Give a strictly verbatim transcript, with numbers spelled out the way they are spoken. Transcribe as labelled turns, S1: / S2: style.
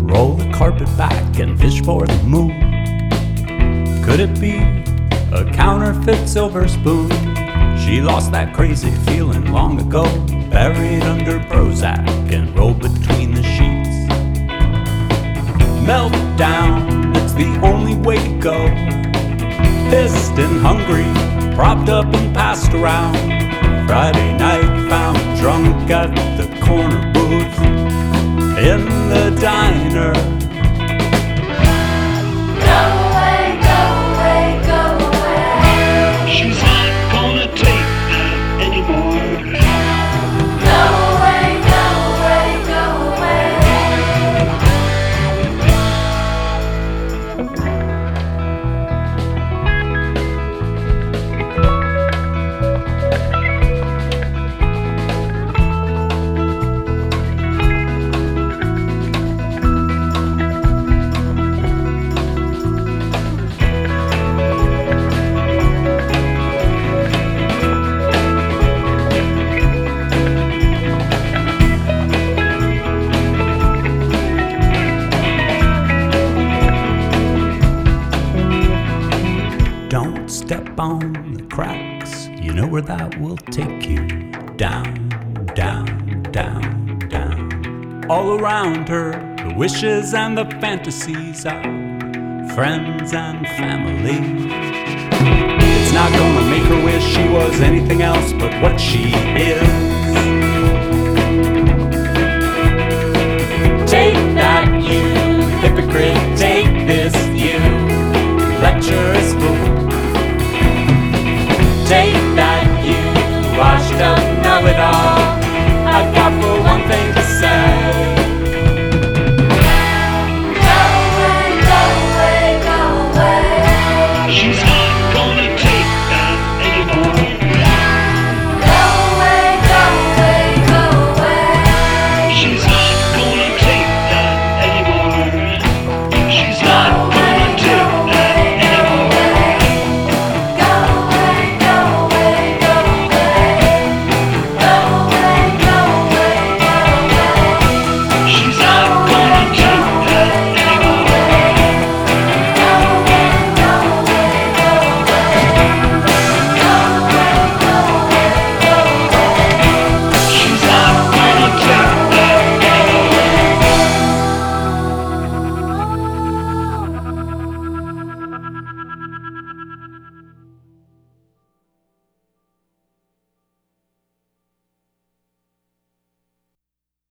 S1: Roll the carpet back and fish for the moon. Could it be a counterfeit silver spoon? She lost that crazy feeling long ago, buried under Prozac and rolled between the sheets. Meltdown, it's the only way to go. Pissed and hungry, propped up and passed around. Friday night, found drunk at the corner booth in the diner.
S2: Go away, go away, go away.
S3: She's not gonna take that anymore.
S2: Go away, go away, go away.
S1: Don't step on the cracks, you know where that will take you. Down, down, down, down. All around her, the wishes and the fantasies of friends and family. It's not gonna make her wish she was anything else but what she is.